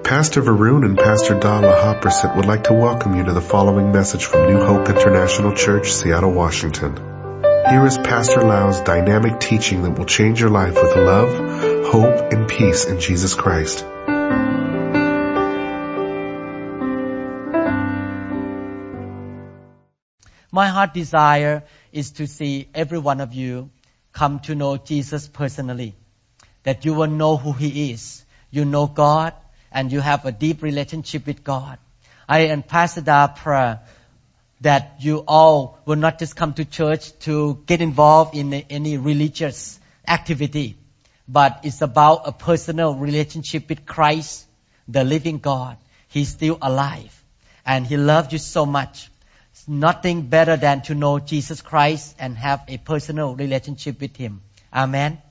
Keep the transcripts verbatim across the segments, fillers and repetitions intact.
Pastor Varun and Pastor Dala Hopperset would like to welcome you to the following message from New Hope International Church, Seattle, Washington. Here is Pastor Lau's dynamic teaching that will change your life with love, hope, and peace in Jesus Christ. My heart desire is to see every one of you come to know Jesus personally, that you will know who He is. You know God, and you have a deep relationship with God. I and Pastor Da pray that you all will not just come to church to get involved in any religious activity, but it's about a personal relationship with Christ, the living God. He's still alive, and He loves you so much. It's nothing better than to know Jesus Christ and have a personal relationship with Him. Amen.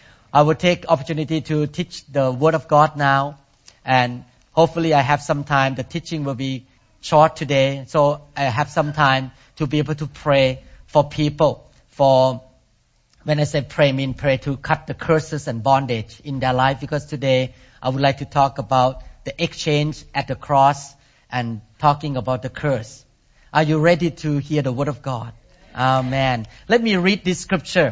I will take opportunity to teach the Word of God now. And hopefully I have some time. The teaching will be short today. So I have some time to be able to pray for people. For, when I say pray, I mean pray to cut the curses and bondage in their life. Because today I would like to talk about the exchange at the cross and talking about the curse. Are you ready to hear the Word of God? Amen. Let me read this scripture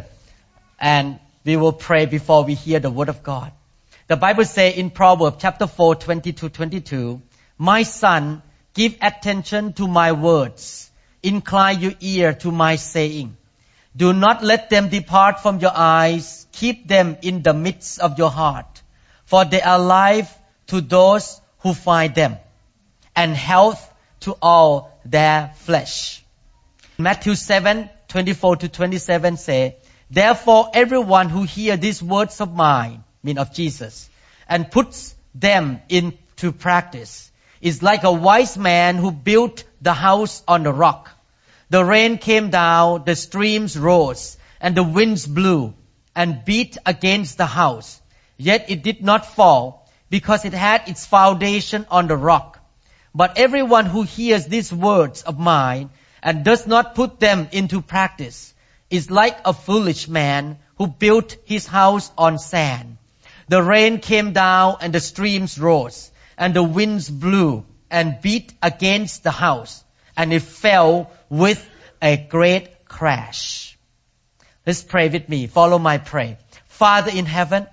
and we will pray before we hear the Word of God. The Bible says in Proverbs chapter four, twenty to twenty-two, "My son, give attention to my words. Incline your ear to my saying. Do not let them depart from your eyes. Keep them in the midst of your heart. For they are life to those who find them, and health to all their flesh." Matthew seven, twenty-four to twenty-seven say, "Therefore everyone who hears these words of mine," mean of Jesus, "and puts them into practice is like a wise man who built the house on the rock. The rain came down, the streams rose, and the winds blew and beat against the house. Yet it did not fall, because it had its foundation on the rock. But everyone who hears these words of mine and does not put them into practice is like a foolish man who built his house on sand. The rain came down and the streams rose and the winds blew and beat against the house, and it fell with a great crash." Let's pray with me. Follow my prayer. Father in heaven,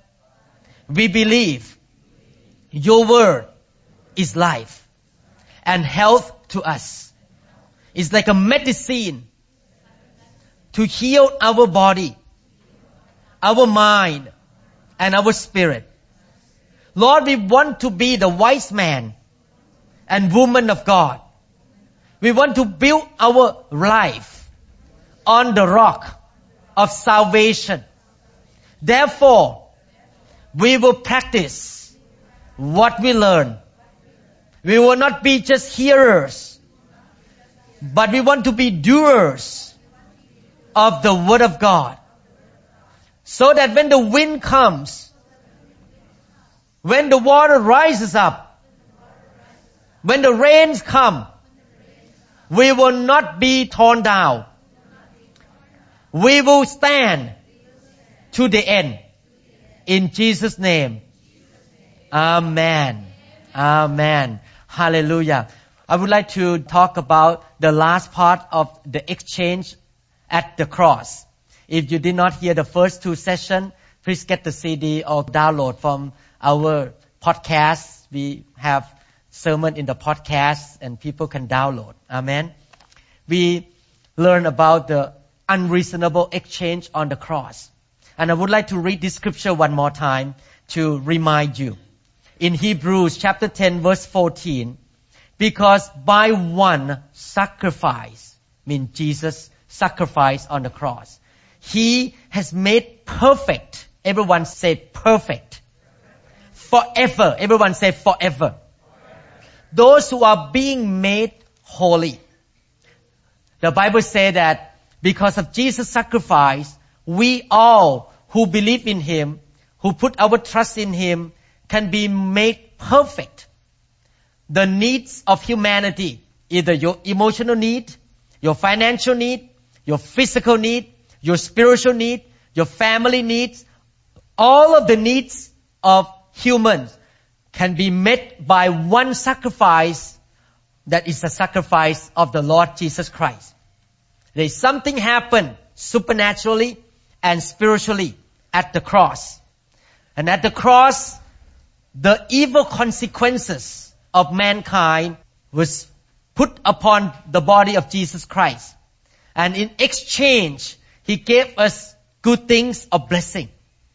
we believe your word is life and health to us. It's like a medicine to heal our body, our mind, and our spirit. Lord, we want to be the wise man and woman of God. We want to build our life on the rock of salvation. Therefore, we will practice what we learn. We will not be just hearers, but we want to be doers of the Word of God. So that when the wind comes, when the water rises up, when the rains come, we will not be torn down. We will stand to the end. In Jesus' name. Amen. Amen. Hallelujah. I would like to talk about the last part of the exchange at the cross. If you did not hear the first two sessions, please get the C D or download from our podcast. We have sermon in the podcast and people can download. Amen. We learn about the unreasonable exchange on the cross. And I would like to read this scripture one more time to remind you. In Hebrews chapter ten verse fourteen, "Because by one sacrifice," means Jesus sacrificed on the cross, "He has made perfect," everyone say perfect, "forever," everyone say forever, "those who are being made holy." The Bible says that because of Jesus' sacrifice, we all who believe in Him, who put our trust in Him, can be made perfect. The needs of humanity, either your emotional need, your financial need, your physical need, your spiritual need, your family needs, all of the needs of humans can be met by one sacrifice, that is the sacrifice of the Lord Jesus Christ. There is something happened supernaturally and spiritually at the cross. And at the cross, the evil consequences of mankind was put upon the body of Jesus Christ. And in exchange, He gave us good things of blessing.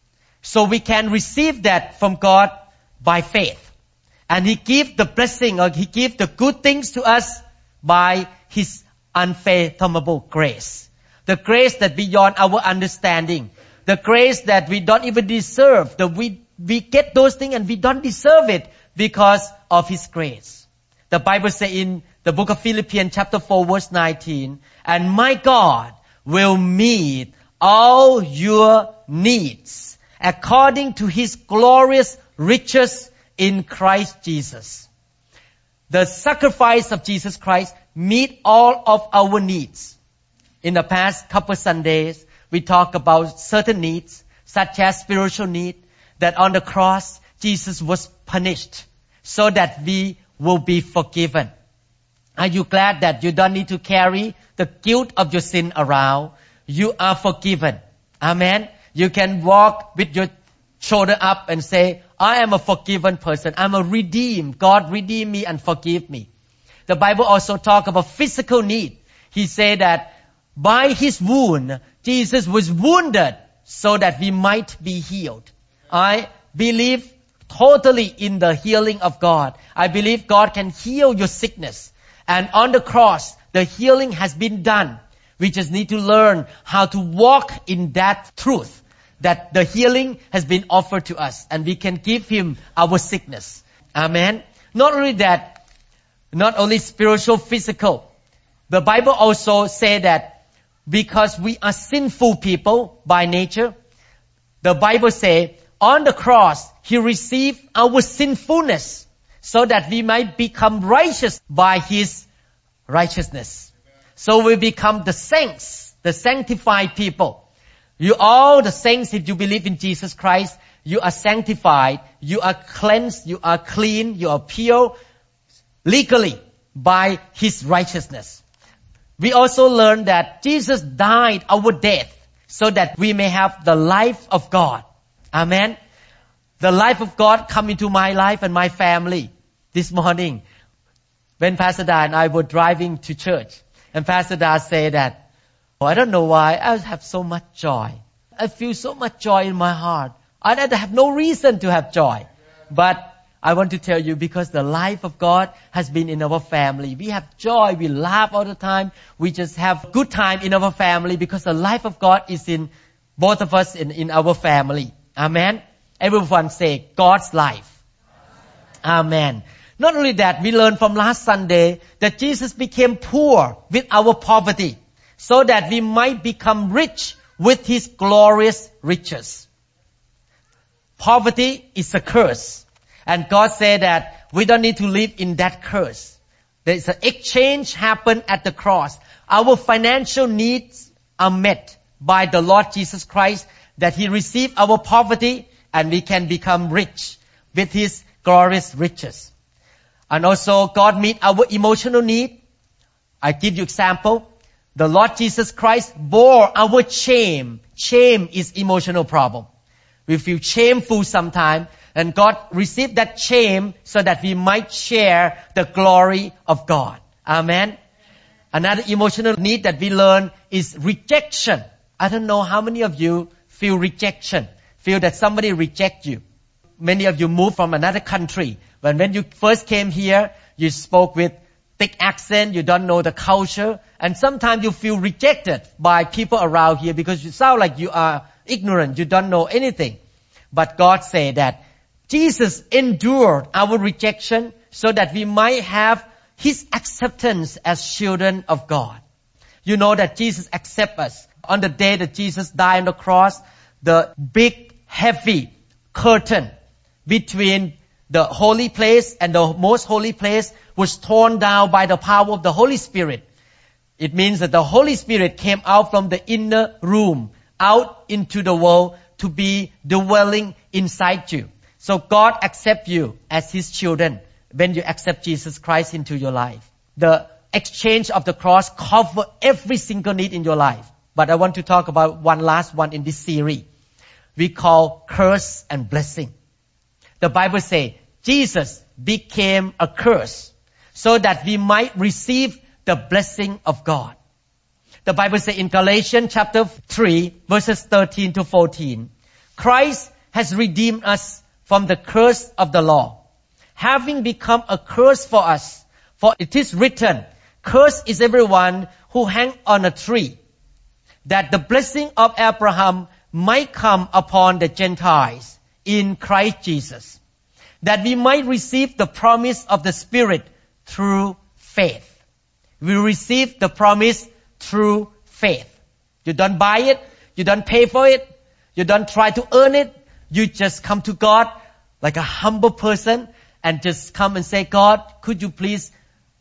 So we can receive that from God by faith. And He gave the blessing, or He gave the good things to us by His unfathomable grace. The grace that beyond our understanding. The grace that we don't even deserve. That we, we get those things and we don't deserve it because of His grace. The Bible says in the book of Philippians chapter four verse nineteen, and my God will meet all your needs according to His glorious riches in Christ Jesus. The sacrifice of Jesus Christ meet all of our needs. In the past couple Sundays, we talked about certain needs, such as spiritual need, that on the cross, Jesus was punished so that we will be forgiven. Are you glad that you don't need to carry the guilt of your sin around? You are forgiven. Amen. You can walk with your shoulder up and say, I am a forgiven person. I'm a redeemed. God redeemed me and forgive me. The Bible also talks about physical need. He said that by His wound, Jesus was wounded so that we might be healed. I believe totally in the healing of God. I believe God can heal your sickness. And on the cross, the healing has been done. We just need to learn how to walk in that truth, that the healing has been offered to us and we can give Him our sickness. Amen. Not only that, not only spiritual, physical. The Bible also says that because we are sinful people by nature, the Bible says on the cross, He received our sinfulness so that we might become righteous by His righteousness. So we become the saints, the sanctified people. You all the saints, if you believe in Jesus Christ, you are sanctified, you are cleansed, you are clean, you are pure legally by His righteousness. We also learn that Jesus died our death so that we may have the life of God. Amen. The life of God come into my life and my family. This morning, when Pastor Da and I were driving to church, and Pastor Da said that, oh, I don't know why, I have so much joy. I feel so much joy in my heart. I have no reason to have joy. But I want to tell you, because the life of God has been in our family. We have joy, we laugh all the time. We just have good time in our family because the life of God is in both of us, in, in our family. Amen. Everyone say, God's life. Amen. Not only that, we learned from last Sunday that Jesus became poor with our poverty so that we might become rich with His glorious riches. Poverty is a curse. And God said that we don't need to live in that curse. There is an exchange happen at the cross. Our financial needs are met by the Lord Jesus Christ, that He received our poverty and we can become rich with His glorious riches. And also God meet our emotional need. I give you example. The Lord Jesus Christ bore our shame. Shame is emotional problem. We feel shameful sometimes. And God received that shame so that we might share the glory of God. Amen. Another emotional need that we learn is rejection. I don't know how many of you feel rejection, feel that somebody reject you. Many of you moved from another country. When, when you first came here, you spoke with thick accent, you don't know the culture, and sometimes you feel rejected by people around here because you sound like you are ignorant, you don't know anything. But God said that Jesus endured our rejection so that we might have His acceptance as children of God. You know that Jesus accepts us. On the day that Jesus died on the cross, the big, heavy curtain between the holy place and the most holy place was torn down by the power of the Holy Spirit. It means that the Holy Spirit came out from the inner room, out into the world to be dwelling inside you. So God accepts you as His children when you accept Jesus Christ into your life. The exchange of the cross covers every single need in your life. But I want to talk about one last one in this series. We call curse and blessing. The Bible says Jesus became a curse so that we might receive the blessing of God. The Bible says in Galatians chapter three, verses thirteen to fourteen, Christ has redeemed us from the curse of the law, having become a curse for us. For it is written, cursed is everyone who hangs on a tree, that the blessing of Abraham might come upon the Gentiles in Christ Jesus, that we might receive the promise of the Spirit through faith. We receive the promise through faith. You don't buy it. You don't pay for it. You don't try to earn it. You just come to God like a humble person and just come and say, God, could you please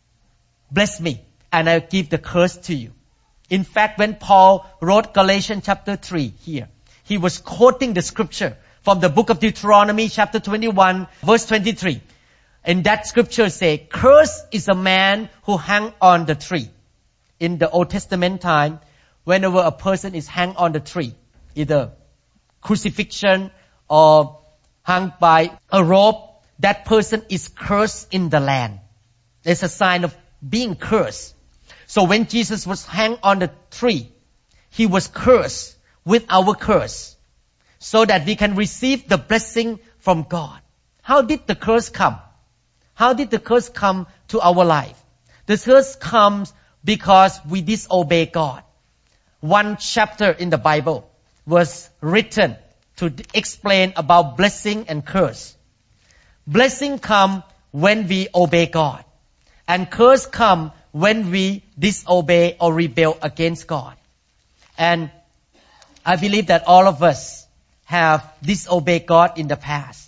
bless me? And I'll give the curse to you. In fact, when Paul wrote Galatians chapter three here, he was quoting the scripture from the book of Deuteronomy chapter twenty-one, verse twenty-three. And that scripture says, cursed is a man who hang on the tree. In the Old Testament time, whenever a person is hung on the tree, either crucifixion or hung by a rope, that person is cursed in the land. It's a sign of being cursed. So when Jesus was hung on the tree, He was cursed with our curse so that we can receive the blessing from God. How did the curse come? How did the curse come to our life? The curse comes because we disobey God. One chapter in the Bible was written to explain about blessing and curse. Blessing come when we obey God, and curse come when we disobey or rebel against God. And I believe that all of us have disobeyed God in the past.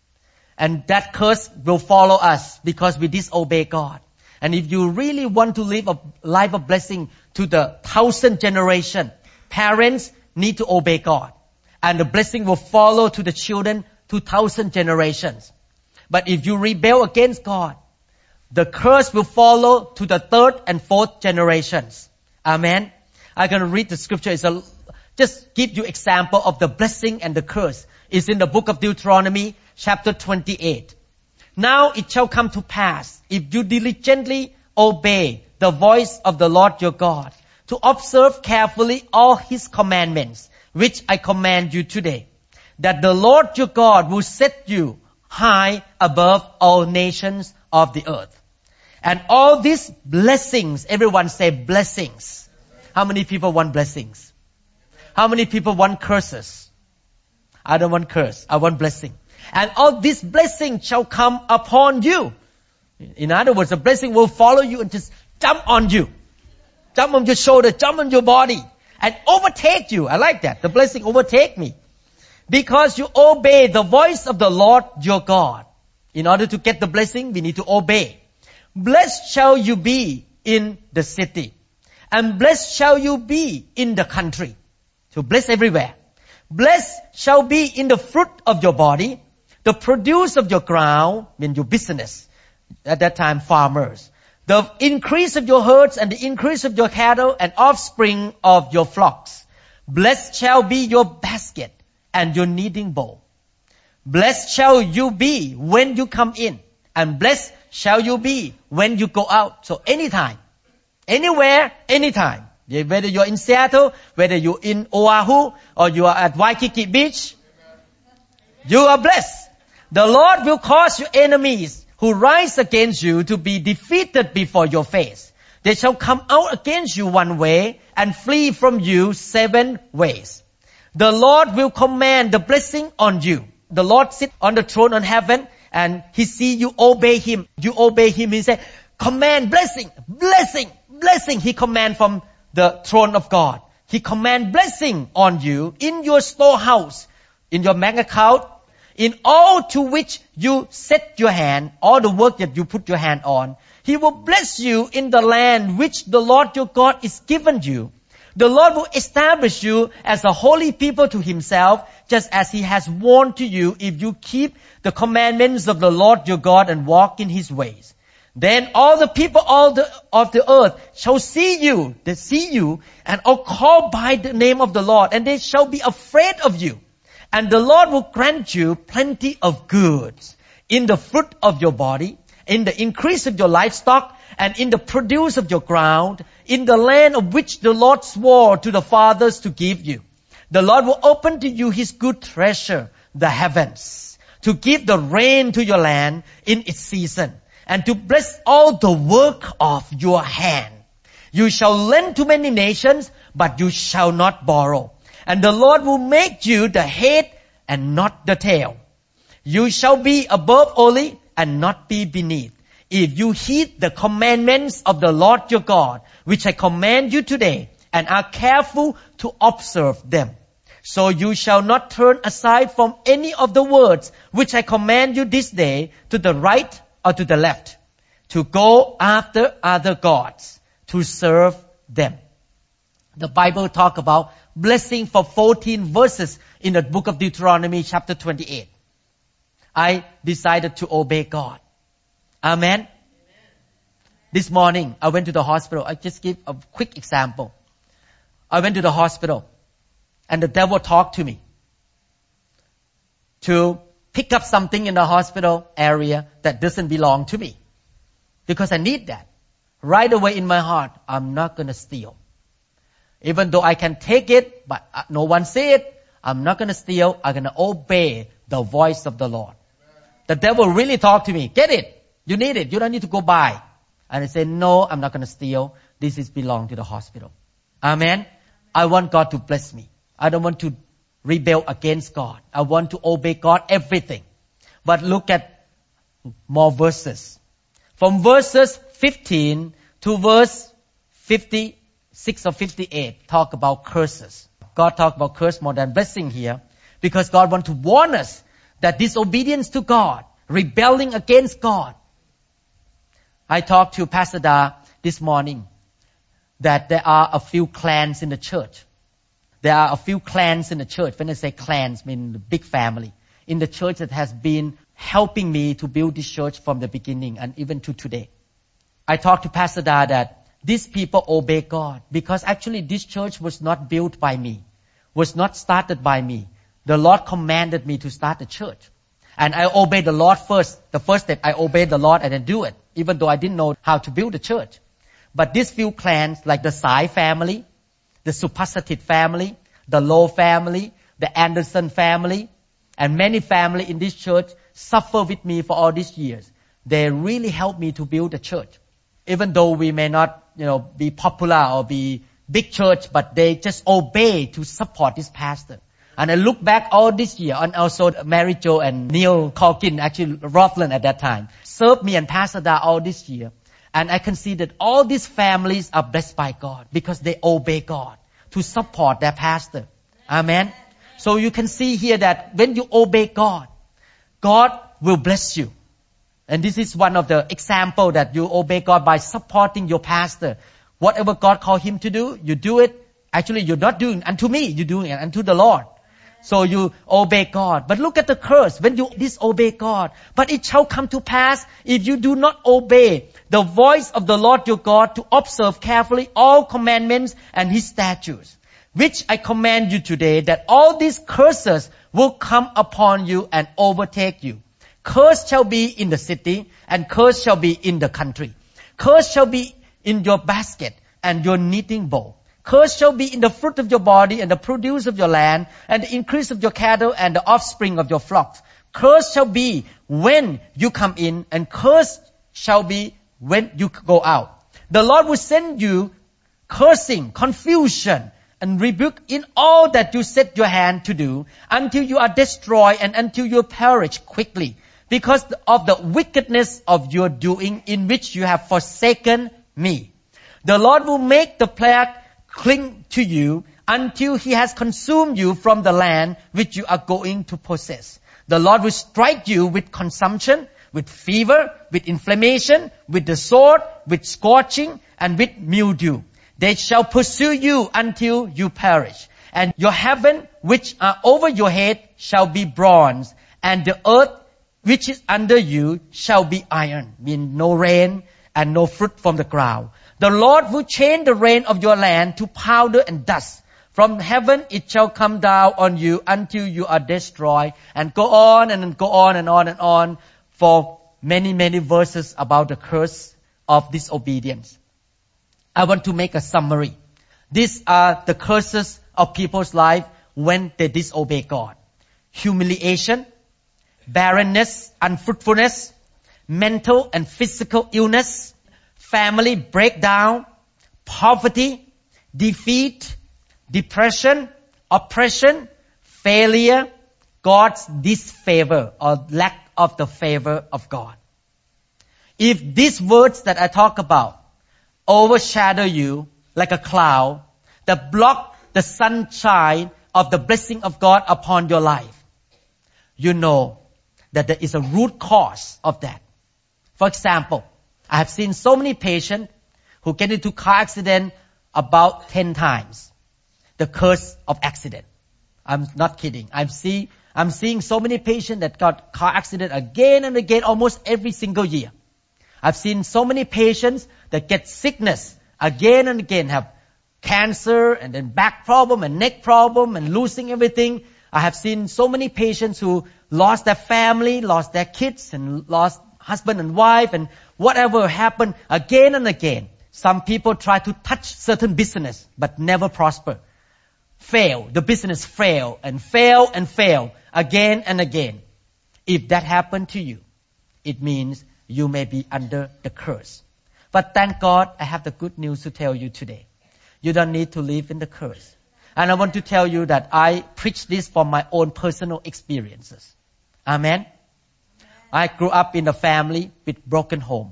And that curse will follow us because we disobey God. And if you really want to live a life of blessing to the thousand generation, parents need to obey God. And the blessing will follow to the children to thousand generations. But if you rebel against God, the curse will follow to the third and fourth generations. Amen. I'm going to read the scripture. It's a, just give you example of the blessing and the curse. It's in the book of Deuteronomy, chapter twenty-eight. Now it shall come to pass, if you diligently obey the voice of the Lord your God, to observe carefully all His commandments, which I command you today, that the Lord your God will set you high above all nations of the earth. And all these blessings, everyone say blessings. How many people want blessings? How many people want curses? I don't want curse. I want blessing. And all this blessing shall come upon you. In other words, the blessing will follow you and just jump on you. Jump on your shoulder, jump on your body, and overtake you. I like that. The blessing overtake me. Because you obey the voice of the Lord your God. In order to get the blessing, we need to obey. Blessed shall you be in the city, and blessed shall you be in the country. So blessed everywhere. Blessed shall be in the fruit of your body, the produce of your ground, mean your business. At that time, farmers. The increase of your herds and the increase of your cattle and offspring of your flocks. Blessed shall be your basket and your kneading bowl. Blessed shall you be when you come in, and blessed shall you be when you go out. So anytime, anywhere, anytime. Whether you're in Seattle, whether you're in Oahu, or you are at Waikiki Beach, you are blessed. The Lord will cause your enemies who rise against you to be defeated before your face. They shall come out against you one way and flee from you seven ways. The Lord will command the blessing on you. The Lord sits on the throne on heaven and He see you obey Him. You obey Him. He say, command blessing, blessing, blessing. He command from the throne of God. He command blessing on you in your storehouse, in your bank account, in all to which you set your hand, all the work that you put your hand on. He will bless you in the land which the Lord your God is given you. The Lord will establish you as a holy people to Himself, just as He has sworn to you, if you keep the commandments of the Lord your God and walk in His ways. Then all the people all the, of the earth shall see you, they see you, and are called by the name of the Lord, and they shall be afraid of you. And the Lord will grant you plenty of goods in the fruit of your body, in the increase of your livestock, and in the produce of your ground, in the land of which the Lord swore to the fathers to give you. The Lord will open to you His good treasure, the heavens, to give the rain to your land in its season, and to bless all the work of your hand. You shall lend to many nations, but you shall not borrow. And the Lord will make you the head and not the tail. You shall be above only and not be beneath, if you heed the commandments of the Lord your God, which I command you today, and are careful to observe them. So you shall not turn aside from any of the words which I command you this day, to the right or to the left, to go after other gods, to serve them. The Bible talk about blessing for fourteen verses in the book of Deuteronomy chapter twenty-eight. I decided to obey God. Amen. Amen. This morning, I went to the hospital. I just give a quick example. I went to the hospital, and the devil talked to me to pick up something in the hospital area that doesn't belong to me, because I need that. Right away in my heart, I'm not going to steal. Even though I can take it, but no one see it, I'm not going to steal. I'm going to obey the voice of the Lord. The devil really talked to me. Get it. You need it. You don't need to go buy. And I said, no, I'm not going to steal. This is belong to the hospital. Amen. I want God to bless me. I don't want to rebel against God. I want to obey God everything. But look at more verses. From verses fifteen to verse fifty-six or fifty-eight, talk about curses. God talk about curse more than blessing here, because God wants to warn us that disobedience to God, rebelling against God. I talked to Pastor Da this morning that there are a few clans in the church. There are a few clans in the church. When I say clans, I mean the big family in the church that has been helping me to build this church from the beginning and even to today. I talked to Pastor Da that these people obey God, because actually this church was not built by me, was not started by me. The Lord commanded me to start the church. And I obeyed the Lord first. The first step, I obeyed the Lord and then do it, even though I didn't know how to build a church. But these few clans, like the Sai family, the Supasatit family, the Low family, the Anderson family, and many families in this church suffer with me for all these years. They really helped me to build a church. Even though we may not, you know, be popular or be big church, but they just obey to support this pastor. And I look back all this year, and also Mary Jo and Neil Calkin, actually Rothland at that time, served me and Pastor Da all this year. And I can see that all these families are blessed by God because they obey God to support their pastor. Amen. So you can see here that when you obey God, God will bless you. And this is one of the examples that you obey God by supporting your pastor. Whatever God called him to do, you do it. Actually, you're not doing unto me, you're doing it unto the Lord. So you obey God. But look at the curse when you disobey God. But it shall come to pass if you do not obey the voice of the Lord your God to observe carefully all commandments and His statutes, which I command you today, that all these curses will come upon you and overtake you. Curse shall be in the city, and curse shall be in the country. Curse shall be in your basket and your kneading bowl. Curse shall be in the fruit of your body and the produce of your land and the increase of your cattle and the offspring of your flocks. Curse shall be when you come in, and curse shall be when you go out. The Lord will send you cursing, confusion, and rebuke in all that you set your hand to do, until you are destroyed and until you perish quickly, because of the wickedness of your doing, in which you have forsaken me. The Lord will make the plague cling to you until He has consumed you from the land which you are going to possess. The Lord will strike you with consumption, with fever, with inflammation, with the sword, with scorching, and with mildew. They shall pursue you until you perish. And your heaven, which are over your head, shall be bronze, and the earth, which is under you, shall be iron. Mean no rain and no fruit from the ground. The Lord will change the rain of your land to powder and dust. From heaven it shall come down on you until you are destroyed. And go on and go on and on and on for many, many verses about the curse of disobedience. I want to make a summary. These are the curses of people's life when they disobey God. Humiliation, barrenness, unfruitfulness, mental and physical illness, family breakdown, poverty, defeat, depression, oppression, failure, God's disfavor or lack of the favor of God. If these words that I talk about overshadow you like a cloud that block the sunshine of the blessing of God upon your life, you know that there is a root cause of that. For example, I have seen so many patients who get into car accident about ten times. The curse of accident. I'm not kidding. I'm see, I'm seeing so many patients that got car accident again and again almost every single year. I've seen so many patients that get sickness again and again, have cancer and then back problem and neck problem and losing everything. I have seen so many patients who lost their family, lost their kids and lost husband and wife and whatever happened again and again. Some people try to touch certain business but never prosper. Fail. The business fail and fail and fail again and again. If that happened to you, it means you may be under the curse. But thank God, I have the good news to tell you today. You don't need to live in the curse. And I want to tell you that I preach this from my own personal experiences. Amen. I grew up in a family with broken home.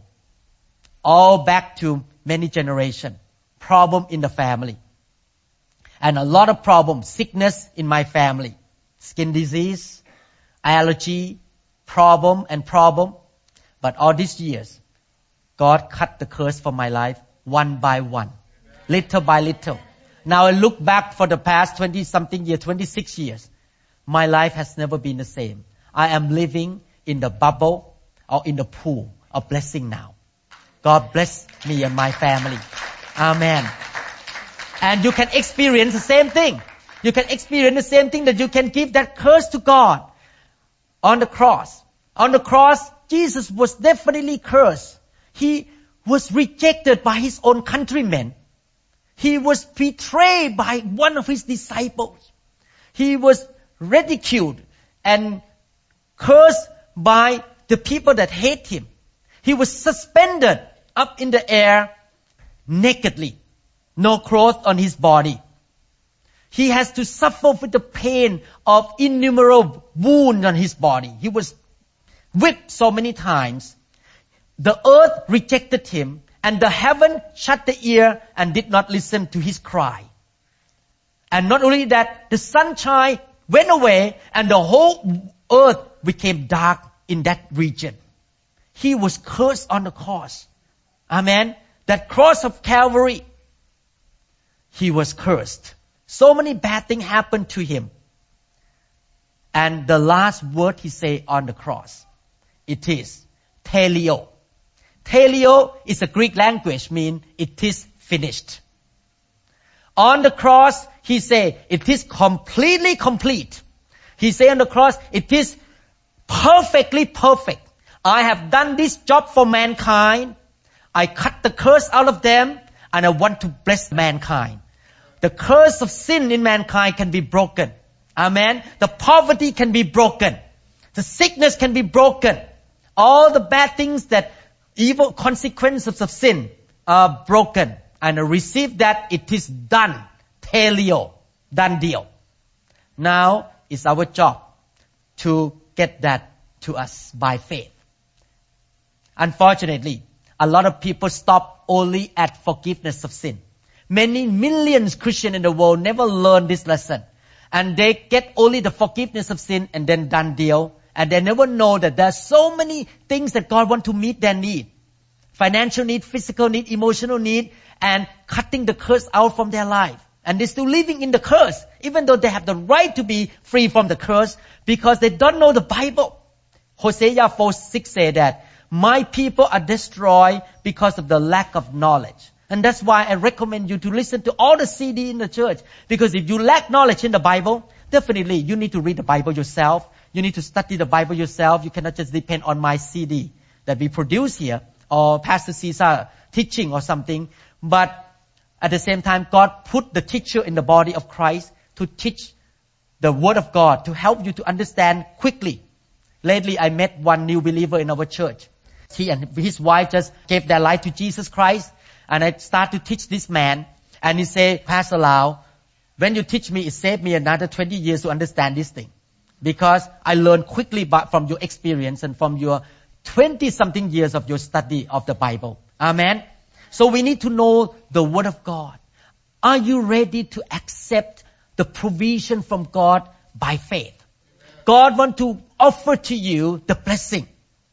All back to many generations. Problem in the family. And a lot of problems, sickness in my family. Skin disease, allergy, problem and problem. But all these years, God cut the curse from my life one by one. Little by little. Now I look back for the past twenty something years, twenty-six years. My life has never been the same. I am living in the bubble or in the pool of blessing now. God bless me and my family. Amen. And you can experience the same thing. You can experience the same thing that you can give that curse to God on the cross. On the cross, Jesus was definitely cursed. He was rejected by his own countrymen. He was betrayed by one of his disciples. He was ridiculed and cursed by the people that hate him. He was suspended up in the air nakedly. No clothes on his body. He has to suffer with the pain of innumerable wounds on his body. He was whipped so many times. The earth rejected him, and the heaven shut the ear and did not listen to his cry. And not only that, the sunshine went away and the whole earth became dark in that region. He was cursed on the cross. Amen. That cross of Calvary. He was cursed. So many bad things happened to him. And the last word he said on the cross, it is teleo. Teleo is a Greek language, means it is finished. On the cross, he said, it is completely complete. He said on the cross, it is perfectly perfect. I have done this job for mankind. I cut the curse out of them, and I want to bless mankind. The curse of sin in mankind can be broken. Amen. The poverty can be broken. The sickness can be broken. All the bad things that evil consequences of sin are broken. And I receive that it is done. Teleo. Done deal. Now it's our job to get that to us by faith. Unfortunately, a lot of people stop only at forgiveness of sin. Many millions Christians in the world never learn this lesson. And they get only the forgiveness of sin and then done deal. And they never know that there are so many things that God wants to meet their need. financial need, physical need, emotional need, and cutting the curse out from their life. And they're still living in the curse, even though they have the right to be free from the curse, because they don't know the Bible. Hosea four six says that, my people are destroyed because of the lack of knowledge. And that's why I recommend you to listen to all the C D in the church. Because if you lack knowledge in the Bible, definitely you need to read the Bible yourself. You need to study the Bible yourself. You cannot just depend on my C D that we produce here, or Pastor Caesar teaching or something. But at the same time, God put the teacher in the body of Christ to teach the Word of God, to help you to understand quickly. Lately, I met one new believer in our church. He and his wife just gave their life to Jesus Christ. And I start to teach this man. And he said, Pastor Lau, when you teach me, it saved me another twenty years to understand this thing. Because I learned quickly from your experience and from your twenty-something years of your study of the Bible. Amen. So we need to know the Word of God. Are you ready to accept the provision from God by faith? God wants to offer to you the blessing.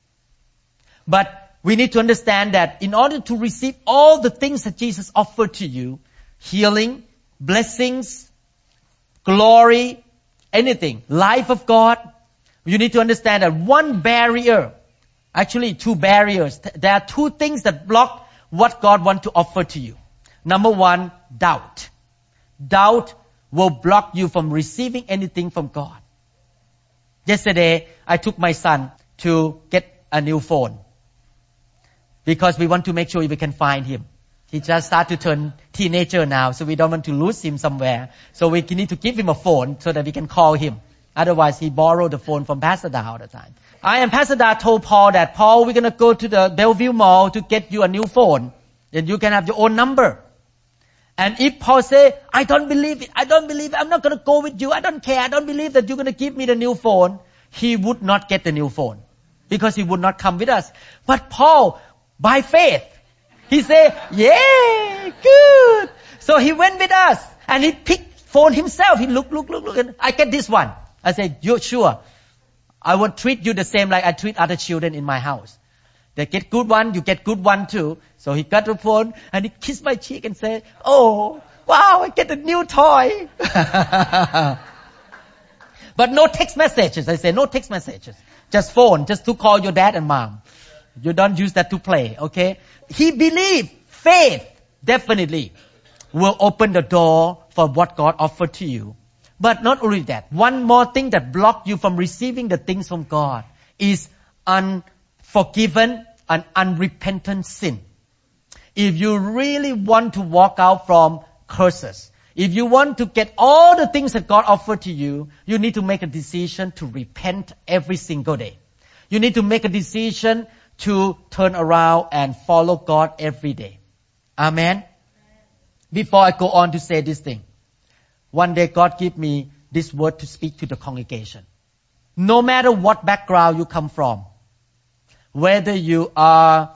But we need to understand that in order to receive all the things that Jesus offered to you, healing, blessings, glory, anything, life of God, you need to understand that one barrier, actually two barriers, there are two things that block what God wants to offer to you. Number one, doubt. Doubt will block you from receiving anything from God. Yesterday, I took my son to get a new phone because we want to make sure we can find him. He just started to turn teenager now, so we don't want to lose him somewhere. So we need to give him a phone so that we can call him. Otherwise, he borrowed the phone from Pastor Da all the time. I and Pastor Da told Paul that, Paul, we're going to go to the Bellevue Mall to get you a new phone. Then you can have your own number. And if Paul say, I don't believe it, I don't believe it, I'm not going to go with you, I don't care, I don't believe that you're going to give me the new phone, he would not get the new phone. Because he would not come with us. But Paul, by faith, he said, yeah, good. So he went with us. And he picked phone himself. He looked, look, look, look. And I get this one. I said, you're sure? I will treat you the same like I treat other children in my house. They get good one, you get good one too. So he got the phone and he kissed my cheek and said, oh, wow, I get a new toy. But no text messages. I say, no text messages. Just phone, just to call your dad and mom. You don't use that to play, okay? He believed, faith definitely will open the door for what God offered to you. But not only that, one more thing that blocked you from receiving the things from God is unforgiven and unrepentant sin. If you really want to walk out from curses, if you want to get all the things that God offered to you, you need to make a decision to repent every single day. You need to make a decision to turn around and follow God every day. Amen? Before I go on to say this thing, one day God gave me this word to speak to the congregation. No matter what background you come from, whether you are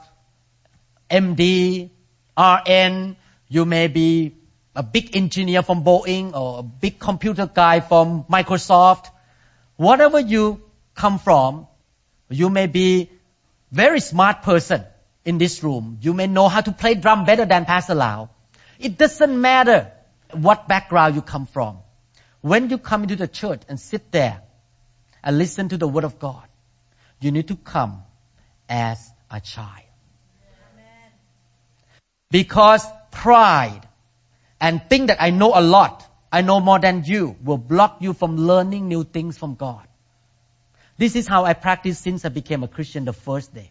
M D, R N, you may be a big engineer from Boeing or a big computer guy from Microsoft, whatever you come from, you may be very smart person in this room. You may know how to play drum better than Pastor Lau. It doesn't matter what background you come from. When you come into the church and sit there and listen to the Word of God, you need to come as a child. Amen. Because pride and think that I know a lot, I know more than you, will block you from learning new things from God. This is how I practiced since I became a Christian the first day.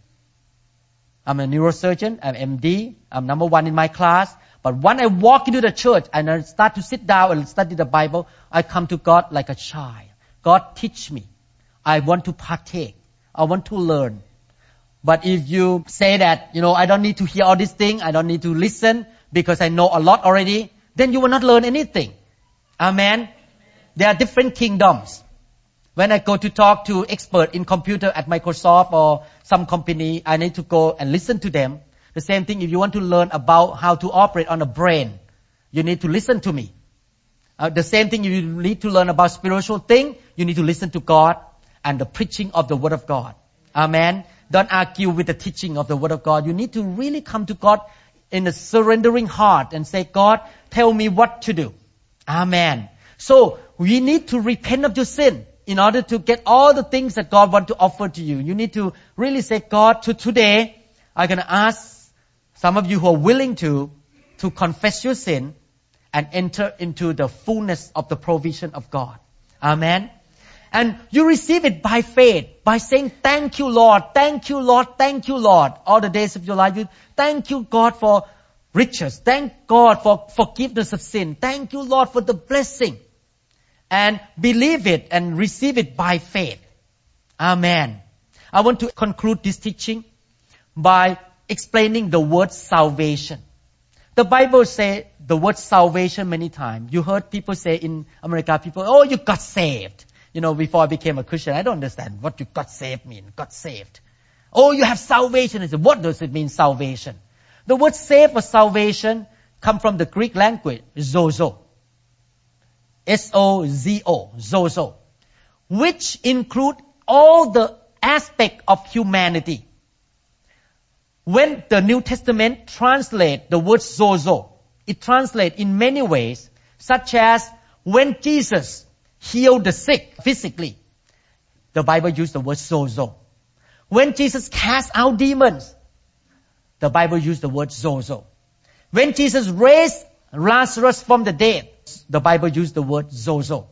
I'm a neurosurgeon, I'm M D, I'm number one in my class. But when I walk into the church and I start to sit down and study the Bible, I come to God like a child. God, teach me. I want to partake. I want to learn. But if you say that, you know, I don't need to hear all these things, I don't need to listen because I know a lot already, then you will not learn anything. Amen? Amen. There are different kingdoms. When I go to talk to expert in computer at Microsoft or some company, I need to go and listen to them. The same thing if you want to learn about how to operate on a brain, you need to listen to me. Uh, the same thing if you need to learn about spiritual thing, you need to listen to God and the preaching of the Word of God. Amen. Don't argue with the teaching of the Word of God. You need to really come to God in a surrendering heart and say, God, tell me what to do. Amen. So we need to repent of your sin in order to get all the things that God wants to offer to you. You need to really say, God, to today, I'm going to ask some of you who are willing to, to confess your sin and enter into the fullness of the provision of God. Amen. And you receive it by faith, by saying, thank you, Lord, thank you, Lord, thank you, Lord. All the days of your life, you thank you, God, for riches. Thank God for forgiveness of sin. Thank you, Lord, for the blessing. And believe it and receive it by faith. Amen. I want to conclude this teaching by explaining the word salvation. The Bible says the word salvation many times. You heard people say in America, people, oh, you got saved. You know, before I became a Christian, I don't understand what you got saved mean. Got saved. Oh, you have salvation. I said, what does it mean, salvation? The word save or salvation come from the Greek language, zozo. S O Z O, zozo. Which include all the aspect of humanity. When the New Testament translate the word zozo, it translates in many ways, such as when Jesus healed the sick physically, the Bible used the word zozo. When Jesus cast out demons, the Bible used the word zozo. When Jesus raised Lazarus from the dead, the Bible used the word zozo.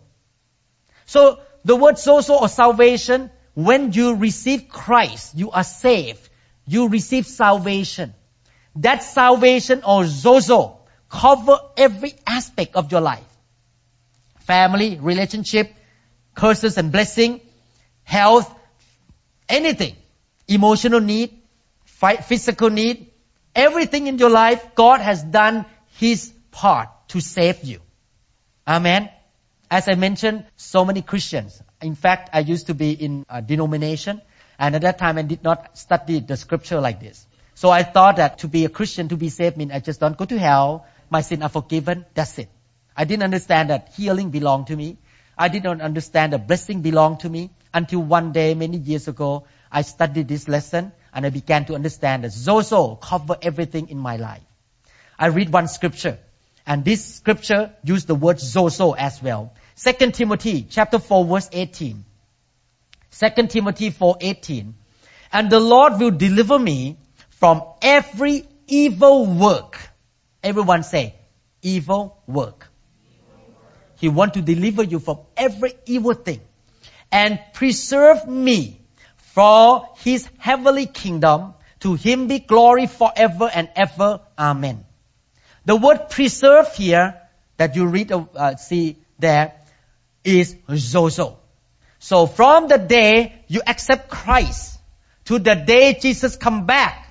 So the word zozo or salvation, when you receive Christ, you are saved. You receive salvation. That salvation or zozo cover every aspect of your life. Family, relationship, curses and blessing, health, anything. Emotional need, physical need, everything in your life, God has done His part to save you. Amen. As I mentioned, so many Christians. In fact, I used to be in a denomination, and at that time I did not study the scripture like this. So I thought that to be a Christian, to be saved, means I just don't go to hell, my sins are forgiven, that's it. I didn't understand that healing belonged to me. I did not understand that blessing belonged to me until one day, many years ago, I studied this lesson and I began to understand that zozo cover everything in my life. I read one scripture, and this scripture used the word zozo as well. Second Timothy chapter four verse eighteen. Second Timothy four eighteen. And the Lord will deliver me from every evil work. Everyone say, evil work. He wants to deliver you from every evil thing and preserve me for His heavenly kingdom. To Him be glory forever and ever. Amen. The word preserve here that you read, uh, see there is zozo. So from the day you accept Christ to the day Jesus come back,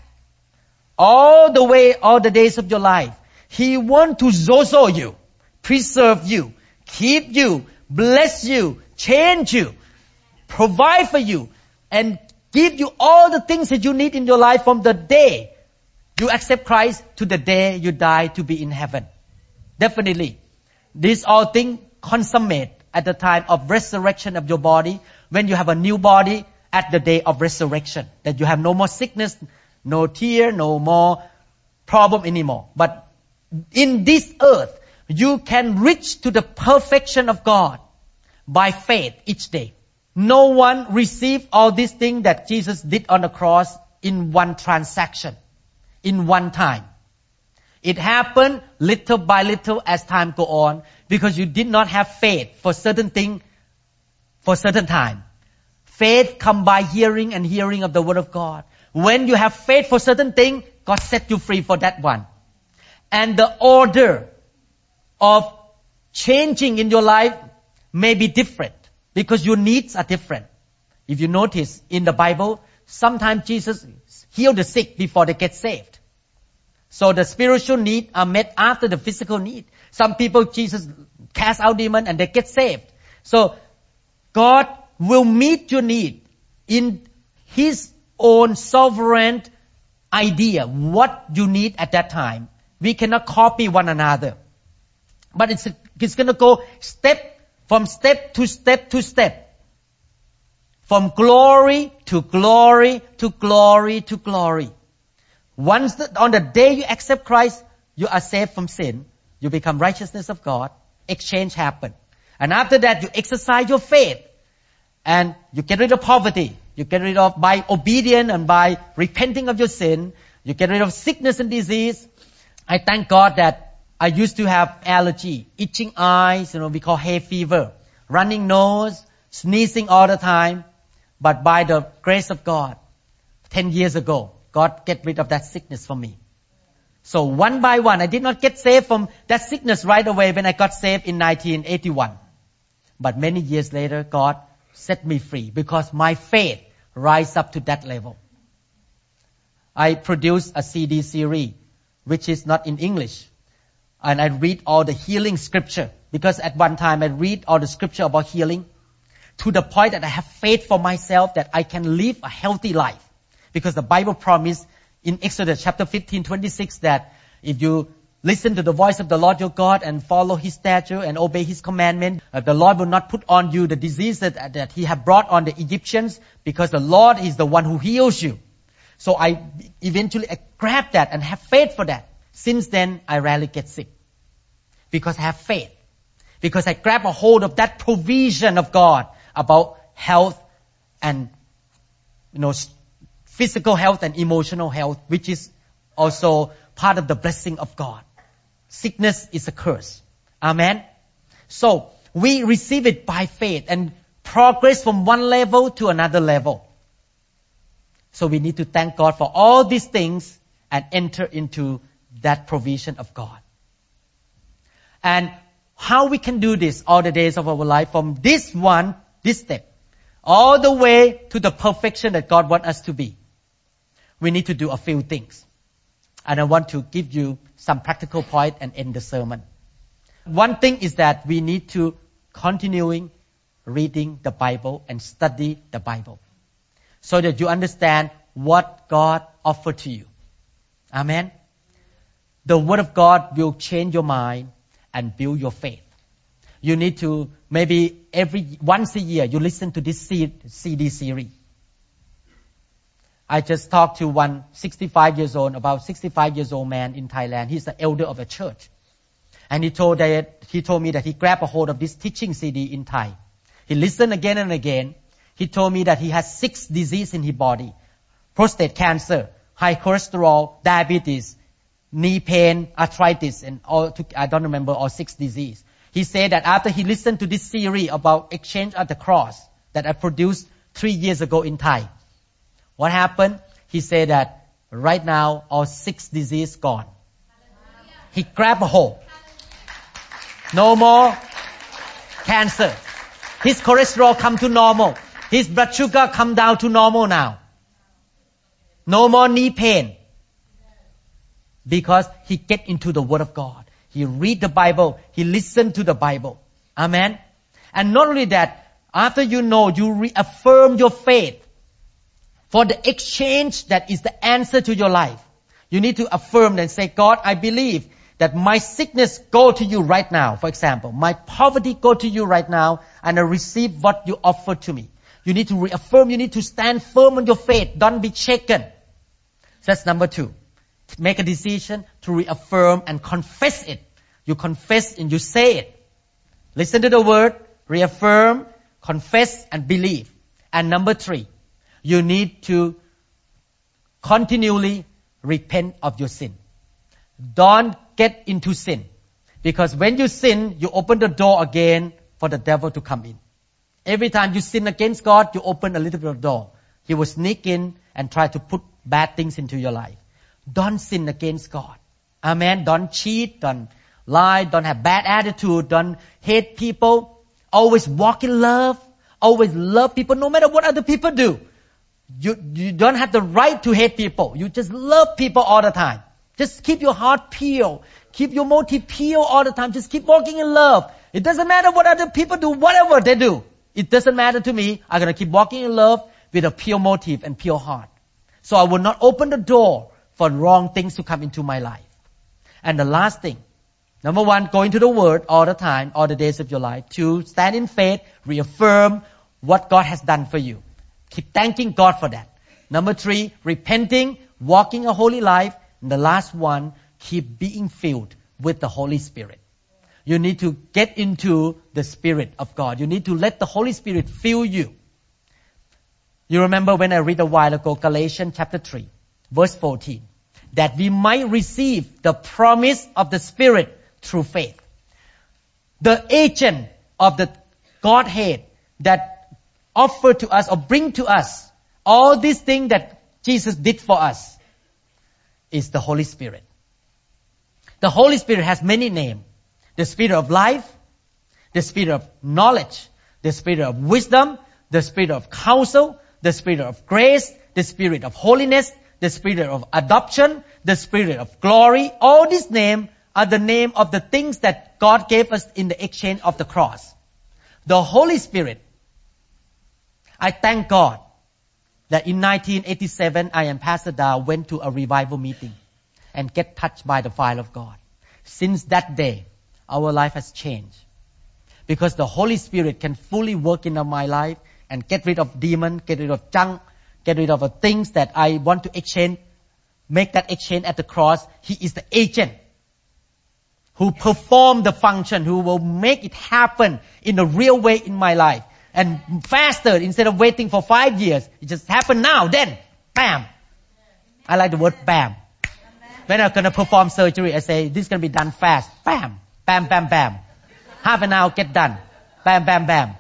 all the way, all the days of your life, He want to zozo you, preserve you, keep you, bless you, change you, provide for you, and give you all the things that you need in your life from the day you accept Christ to the day you die to be in heaven. Definitely. These all things consummate at the time of resurrection of your body, when you have a new body at the day of resurrection. That you have no more sickness, no tear, no more problem anymore. But in this earth, you can reach to the perfection of God by faith each day. No one received all these things that Jesus did on the cross in one transaction, in one time. It happened little by little as time go on, because you did not have faith for certain thing for certain time. Faith come by hearing and hearing of the word of God. When you have faith for certain thing, God set you free for that one. And the order of changing in your life may be different, because your needs are different. If you notice in the Bible, sometimes Jesus healed the sick before they get saved. So the spiritual needs are met after the physical need. Some people, Jesus cast out demons and they get saved. So God will meet your need in His own sovereign idea, what you need at that time. We cannot copy one another. But it's, it's going to go step from step to step to step. From glory to glory to glory to glory. Once the, on the day you accept Christ, you are saved from sin. You become righteousness of God. Exchange happens. And after that, you exercise your faith. And you get rid of poverty. You get rid of by obedience and by repenting of your sin. You get rid of sickness and disease. I thank God that I used to have allergy, itching eyes, you know, we call hay fever, running nose, sneezing all the time. But by the grace of God, ten years ago, God get rid of that sickness for me. So one by one, I did not get saved from that sickness right away when I got saved in nineteen eighty-one. But many years later, God set me free because my faith rise up to that level. I produced a C D series, which is not in English. And I read all the healing scripture. Because at one time I read all the scripture about healing. To the point that I have faith for myself that I can live a healthy life. Because the Bible promised in Exodus chapter fifteen, twenty-six that if you listen to the voice of the Lord your God and follow His statute and obey His commandment, uh, the Lord will not put on you the disease that, that He had brought on the Egyptians because the Lord is the one who heals you. So I eventually I grabbed that and have faith for that. Since then, I rarely get sick. Because I have faith. Because I grab a hold of that provision of God about health and, you know, physical health and emotional health, which is also part of the blessing of God. Sickness is a curse. Amen? So, we receive it by faith and progress from one level to another level. So we need to thank God for all these things and enter into that provision of God. And how we can do this all the days of our life from this one, this step, all the way to the perfection that God wants us to be. We need to do a few things. And I want to give you some practical point and end the sermon. One thing is that we need to continuing reading the Bible and study the Bible so that you understand what God offered to you. Amen. The Word of God will change your mind and build your faith. You need to, maybe every, once a year, you listen to this C D series. I just talked to one sixty-five years old, about sixty-five years old man in Thailand. He's the elder of a church. And he told that, he told me that he grabbed a hold of this teaching C D in Thai. He listened again and again. He told me that he has six diseases in his body. Prostate cancer, high cholesterol, diabetes, knee pain, arthritis, and all, I don't remember, all six diseases. He said that after he listened to this series about Exchange at the Cross that I produced three years ago in Thai, what happened? He said that right now all six diseases gone. He grabbed a hold. No more cancer. His cholesterol come to normal. His blood sugar come down to normal now. No more knee pain. Because he get into the Word of God. He read the Bible. He listened to the Bible. Amen. And not only that, after you know, you reaffirm your faith for the exchange that is the answer to your life. You need to affirm and say, God, I believe that my sickness go to you right now. For example, my poverty go to you right now and I receive what you offer to me. You need to reaffirm. You need to stand firm on your faith. Don't be shaken. That's number two. Make a decision to reaffirm and confess it. You confess and you say it. Listen to the word, reaffirm, confess and believe. And number three, you need to continually repent of your sin. Don't get into sin. Because when you sin, you open the door again for the devil to come in. Every time you sin against God, you open a little bit of door. He will sneak in and try to put bad things into your life. Don't sin against God. Amen. Don't cheat. Don't lie. Don't have bad attitude. Don't hate people. Always walk in love. Always love people no matter what other people do. You, you don't have the right to hate people. You just love people all the time. Just keep your heart pure. Keep your motive pure all the time. Just keep walking in love. It doesn't matter what other people do, whatever they do. It doesn't matter to me. I'm going to keep walking in love with a pure motive and pure heart. So I will not open the door for wrong things to come into my life. And the last thing, number one, go into the Word all the time, all the days of your life. Two, stand in faith, reaffirm what God has done for you. Keep thanking God for that. Number three, repenting, walking a holy life. And the last one, keep being filled with the Holy Spirit. You need to get into the Spirit of God. You need to let the Holy Spirit fill you. You remember when I read a while ago, Galatians chapter three, verse fourteen, that we might receive the promise of the Spirit through faith. The agent of the Godhead that offer to us or bring to us all these things that Jesus did for us is the Holy Spirit. The Holy Spirit has many names. The Spirit of life, the Spirit of knowledge, the Spirit of wisdom, the Spirit of counsel, the Spirit of grace, the Spirit of holiness, the Spirit of adoption, the Spirit of glory. All these names are the name of the things that God gave us in the exchange of the cross. The Holy Spirit. I thank God that in nineteen eighty-seven, I and Pastor Da went to a revival meeting and get touched by the fire of God. Since that day, our life has changed. Because the Holy Spirit can fully work in my life and get rid of demons, get rid of junk, get rid of the things that I want to exchange, make that exchange at the cross. He is the agent who perform the function, who will make it happen in a real way in my life. And faster, instead of waiting for five years, it just happened now, then, bam. I like the word bam. When I'm going to perform surgery, I say, this is going to be done fast. Bam, bam, bam, bam. Half an hour, get done. Bam, bam, bam.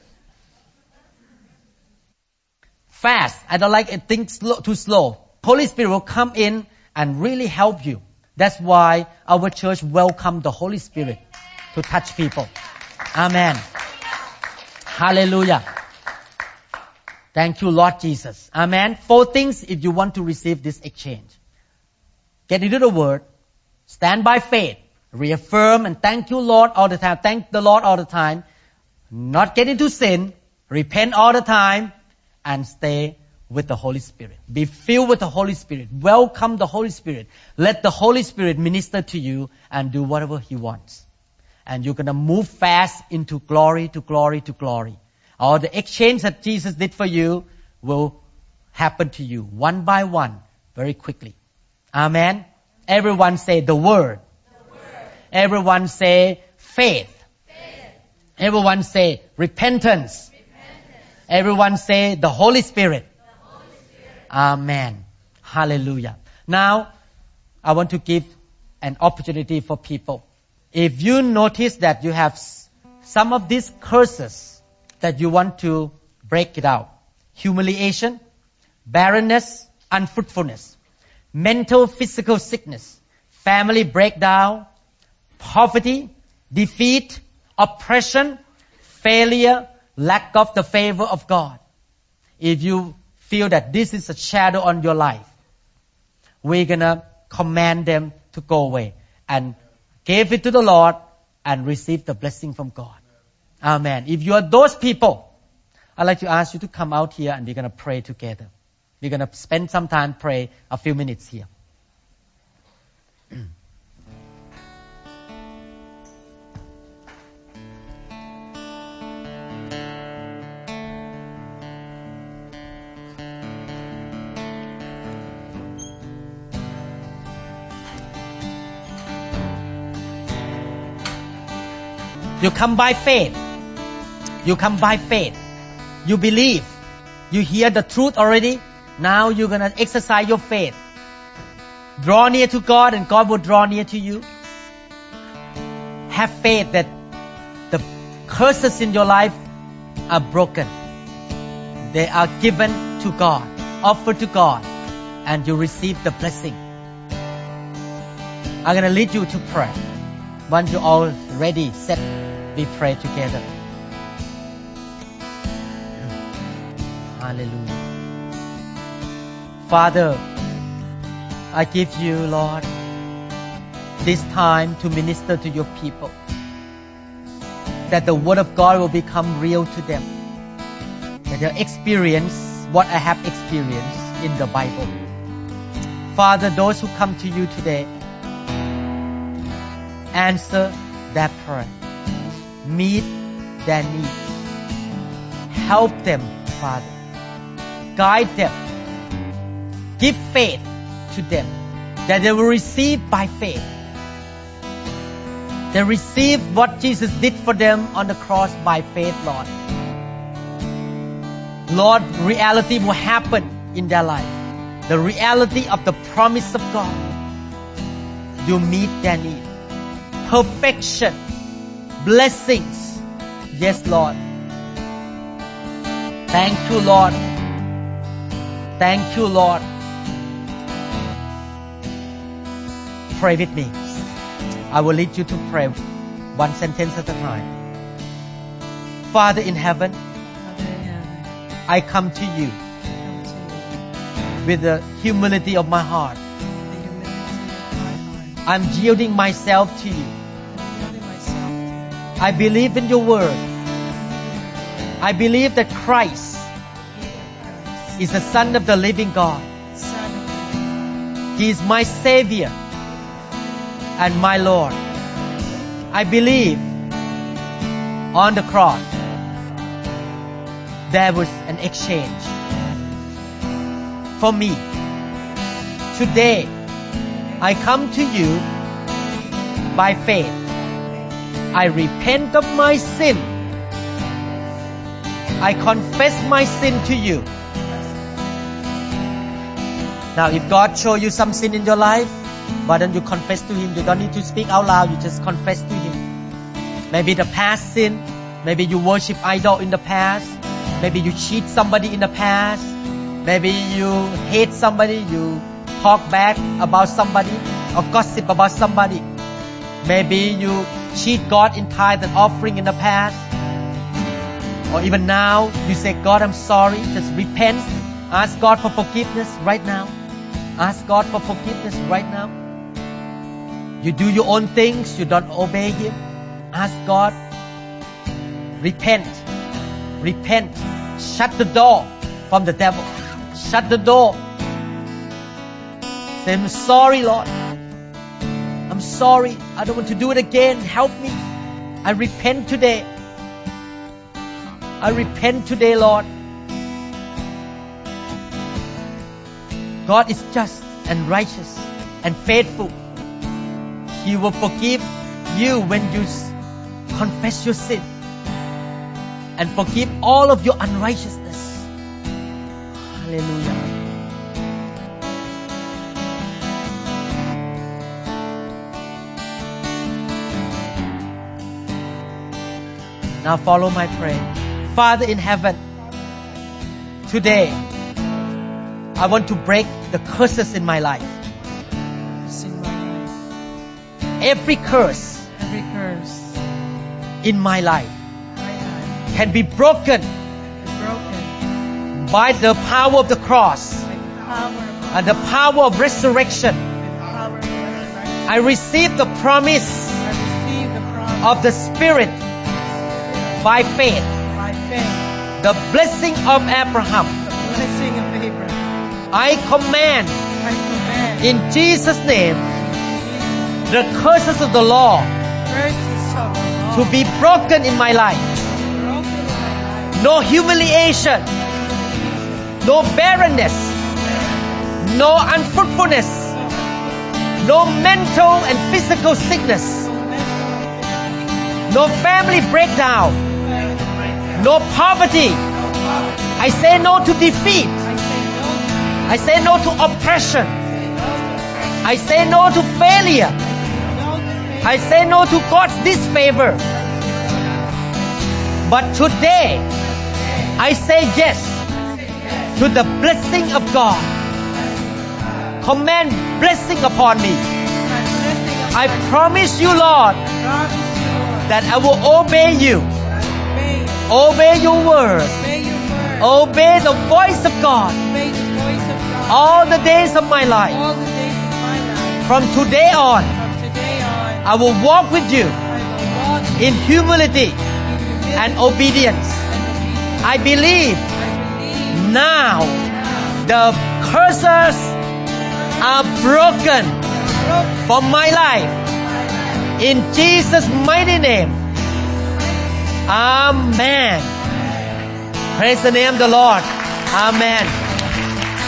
Fast. I don't like it, things slow, too slow. Holy Spirit will come in and really help you. That's why our church welcomes the Holy Spirit to touch people. Amen. Hallelujah. Thank you, Lord Jesus. Amen. Four things if you want to receive this exchange. Get into the Word. Stand by faith. Reaffirm and thank you, Lord, all the time. Thank the Lord all the time. Not get into sin. Repent all the time. And stay with the Holy Spirit. Be filled with the Holy Spirit. Welcome the Holy Spirit. Let the Holy Spirit minister to you and do whatever He wants. And you're going to move fast into glory to glory to glory. All the exchange that Jesus did for you will happen to you one by one, very quickly. Amen. Everyone say the Word. The word. Everyone say faith. Faith. Everyone say repentance. repentance. Everyone say the Holy Spirit. The Holy Spirit. Amen. Hallelujah. Now, I want to give an opportunity for people. If you notice that you have some of these curses that you want to break it out. Humiliation, barrenness, unfruitfulness, mental, physical sickness, family breakdown, poverty, defeat, oppression, failure, lack of the favor of God. If you feel that this is a shadow on your life, we're gonna command them to go away and give it to the Lord and receive the blessing from God. Amen. If you are those people, I'd like to ask you to come out here and we're gonna pray together. We're gonna spend some time pray a few minutes here. You come by faith. You come by faith. You believe. You hear the truth already. Now you're going to exercise your faith. Draw near to God and God will draw near to you. Have faith that the curses in your life are broken. They are given to God, offered to God, and you receive the blessing. I'm going to lead you to pray. Once you're all ready, set, we pray together. Hallelujah. Father, I give you, Lord, this time to minister to your people. That the Word of God will become real to them. That they'll experience what I have experienced in the Bible. Father, those who come to you today, answer their prayer. Meet their needs. Help them, Father. guide them. Give faith to them that they will receive by faith. They receive what Jesus did for them on the cross by faith, Lord. Lord, reality will happen in their life. The reality of the promise of God. You meet their need. Perfection. Blessings. Yes, Lord. Thank you, Lord. Thank you, Lord. Pray with me. I will lead you to pray one sentence at a time. Father in heaven, I come to you with the humility of my heart. I'm yielding myself to you. I believe in your word. I believe that Christ is the Son of the living God. He is my Savior and my Lord. I believe on the cross there was an exchange for me. Today I come to you by faith. I repent of my sin. I confess my sin to you. Now if God show you some sin in your life, why don't you confess to Him? You don't need to speak out loud. You just confess to Him. Maybe the past sin. Maybe you worship idol in the past. Maybe you cheat somebody in the past. Maybe you hate somebody. You talk bad about somebody or gossip about somebody. Maybe you cheat God in tithe and offering in the past. Or even now, you say, God, I'm sorry. Just repent. Ask God for forgiveness right now. Ask God for forgiveness right now. You do your own things. You don't obey Him. Ask God. Repent. Repent. Shut the door from the devil. Shut the door. Say, I'm sorry, Lord. I'm sorry. I don't want to do it again. Help me. I repent today. I repent today, Lord. God is just and righteous and faithful. He will forgive you when you confess your sin and forgive all of your unrighteousness. Hallelujah. Now follow my prayer. Father in heaven, today I want to break the curses in my life. Every curse, every curse in my life can be broken, broken by the power of the cross by the power of and the power of resurrection. the power of resurrection. I receive the promise I receive the promise of the Spirit by faith. by faith, The blessing of Abraham. the blessing of Abraham. I command I command in Jesus' name the curses of the law curses of the law to be broken in my life. broken in my life. No humiliation, no barrenness, no unfruitfulness, no mental and physical sickness, no family breakdown, no poverty. I say no to defeat. I say no to oppression. I say no to failure. I say no to God's disfavor. But today, I say yes to the blessing of God. Command blessing upon me. I promise you, Lord, that I will obey you. Obey your word. Obey the voice of God all the days of my life. From today on, I will walk with you in humility and obedience. I believe now the curses are broken from my life. In Jesus' mighty name. Amen. Praise the name of the Lord. Amen.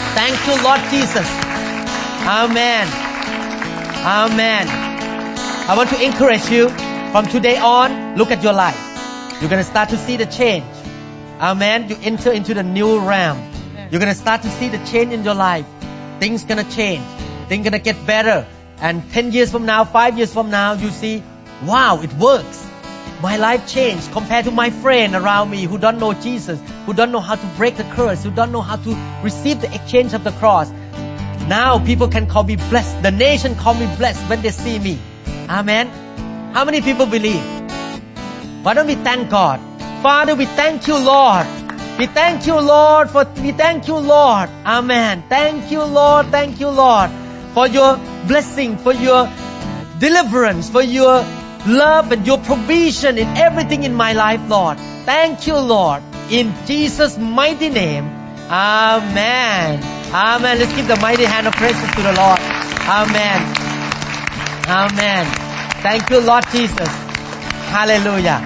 Thank you, Lord Jesus. Amen. Amen. I want to encourage you from today on, look at your life. You're going to start to see the change. Amen. You enter into the new realm. You're going to start to see the change in your life. Things going to change. Things going to get better. And ten years from now, five years from now, you see, wow, it works. My life changed compared to my friend around me who don't know Jesus, who don't know how to break the curse, who don't know how to receive the exchange of the cross. Now people can call me blessed. The nation call me blessed when they see me. Amen. How many people believe? Why don't we thank God? Father, we thank you, Lord. We thank you, Lord, for we thank you, Lord. Amen. Thank you, Lord. Thank you, Lord, for your blessing, for your deliverance, for your love and your provision in everything in my life, Lord. Thank you, Lord. In Jesus' mighty name. Amen. Amen. Let's give the mighty hand of praises to the Lord. Amen. Amen. Thank you, Lord Jesus. Hallelujah.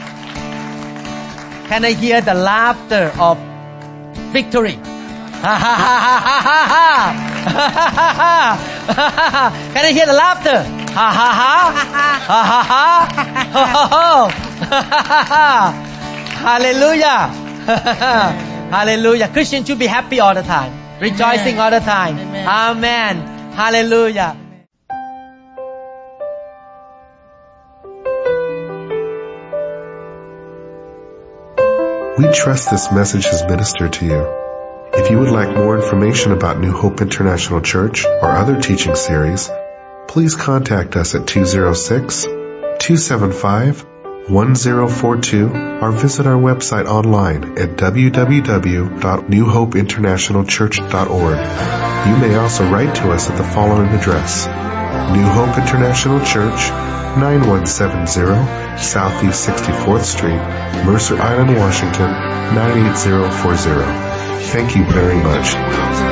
Can I hear the laughter of victory? Ha ha ha ha ha ha ha. Can I hear the laughter? Ha ha ha ha ha ha ha ha. Hallelujah. Hallelujah. Christians should be happy all the time, rejoicing all the time. Amen. Amen. Hallelujah. We trust this message has ministered to you. If you would like more information about New Hope International Church or other teaching series, please contact us at two oh six, two seven five, one oh four two or visit our website online at w w w dot new hope international church dot org. You may also write to us at the following address: New Hope International Church, nine one seven zero Southeast sixty-fourth Street, Mercer Island, Washington, nine eight zero four zero. Thank you very much.